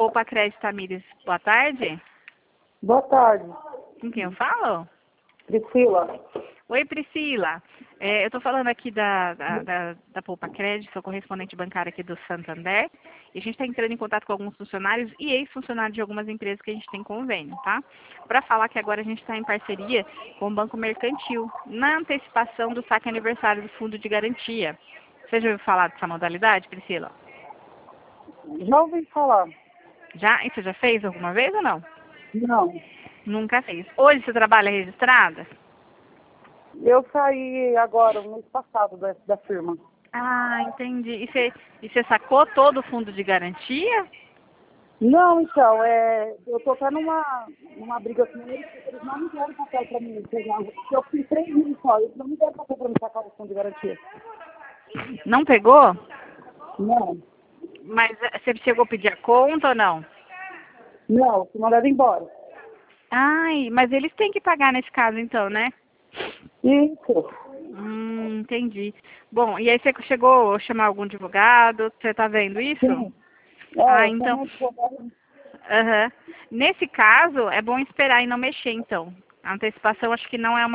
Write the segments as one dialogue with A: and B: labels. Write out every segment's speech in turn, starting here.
A: Poupa Crédito Tamires, boa tarde.
B: Boa tarde,
A: Com quem eu falo?
B: Priscila.
A: Oi, Priscila. Eu estou falando aqui da Poupa Crédito, sou correspondente bancária aqui do Santander. E a gente está entrando em contato com alguns funcionários e ex-funcionários de algumas empresas que a gente tem convênio, tá? Para falar que agora a gente está em parceria com o Banco Mercantil, na antecipação do saque aniversário do Fundo de Garantia. Você já ouviu falar dessa modalidade, Priscila?
B: Já ouvi falar?
A: Já? E você já fez alguma vez ou não?
B: Não.
A: Nunca fez. Hoje você trabalha registrada?
B: Eu saí agora, no mês passado, da firma.
A: Ah, entendi. E você sacou todo o fundo de garantia?
B: Não, então, eu tô até numa briga com eles, porque eles não me deram papel pra mim pegar. Eu fiz 3 mil só, eles não me deram papel pra me sacar o fundo de garantia.
A: Não pegou?
B: Não.
A: Mas você chegou a pedir a conta ou não?
B: Não, se mandaram embora.
A: Ai, mas eles têm que pagar nesse caso então, né?
B: Isso.
A: Entendi. Bom, e aí você chegou a chamar algum advogado? Você tá vendo isso?
B: Sim.
A: Ah,
B: Eu
A: então.
B: chamo advogado.
A: Aham. Nesse caso, é bom esperar e não mexer, então. A antecipação acho que não é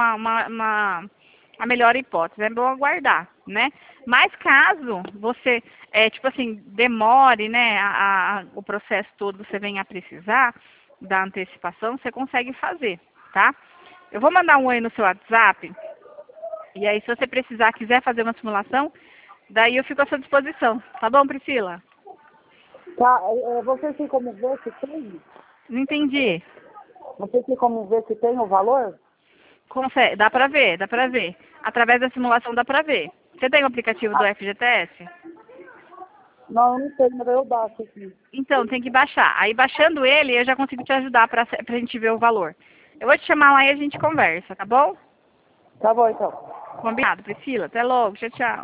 A: a melhor hipótese. É bom aguardar, né? Mas caso você, tipo assim, demore, né, o processo todo, você venha a precisar da antecipação, você consegue fazer, tá? Eu vou mandar um oi no seu WhatsApp. E aí, se você precisar, quiser fazer uma simulação, daí eu fico à sua disposição. Tá bom, Priscila?
B: Tá, você tem como ver se tem?
A: Não entendi.
B: Você tem como ver se tem o valor?
A: Consegue, dá pra ver, dá pra ver. Através da simulação dá pra ver. Você tem o aplicativo do FGTS?
B: Não, eu não sei, mas eu baixo aqui.
A: Então, tem que baixar. Aí, baixando ele, eu já consigo te ajudar pra gente ver o valor. Eu vou te chamar lá e a gente conversa, tá bom?
B: Tá bom, então.
A: Combinado, Priscila. Até logo. Tchau, tchau.